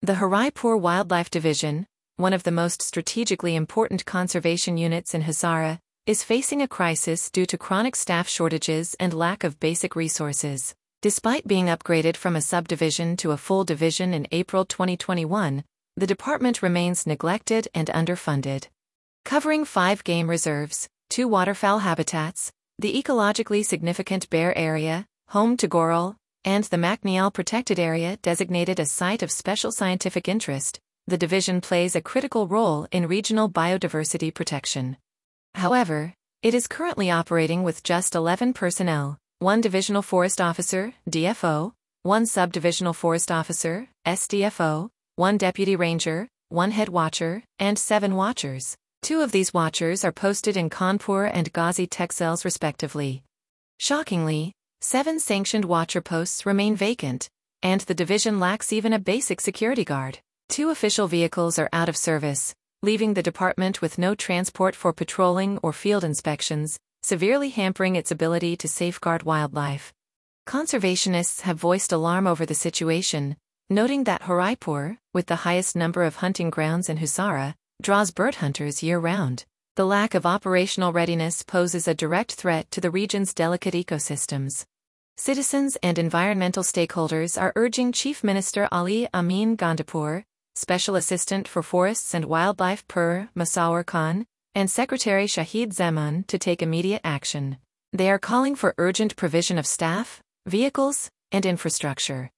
The Haraipur Wildlife Division, one of the most strategically important conservation units in Hazara, is facing a crisis due to chronic staff shortages and lack of basic resources. Despite being upgraded from a subdivision to a full division in April 2021, the department remains neglected and underfunded. Covering 5 game reserves, 2 waterfowl habitats, the ecologically significant Bear Area, home to Goral, and the McNeill Protected Area designated a Site of Special Scientific Interest, the division plays a critical role in regional biodiversity protection. However, it is currently operating with just 11 personnel, 1 Divisional Forest Officer, DFO, 1 Subdivisional Forest Officer, SDFO, 1 Deputy Ranger, 1 Head Watcher, and 7 Watchers. 2 of these Watchers are posted in Kanpur and Ghazi Tehsils respectively. Shockingly, 7 sanctioned Watcher posts remain vacant, and the division lacks even a basic security guard. 2 official vehicles are out of service, leaving the department with no transport for patrolling or field inspections, severely hampering its ability to safeguard wildlife. Conservationists have voiced alarm over the situation, noting that Haraipur, with the highest number of hunting grounds in Hazara, draws bird hunters year-round. The lack of operational readiness poses a direct threat to the region's delicate ecosystems. Citizens and environmental stakeholders are urging Chief Minister Ali Amin Gandapur, Special Assistant for Forests and Wildlife Pur Masawar Khan, and Secretary Shahid Zaman to take immediate action. They are calling for urgent provision of staff, vehicles, and infrastructure.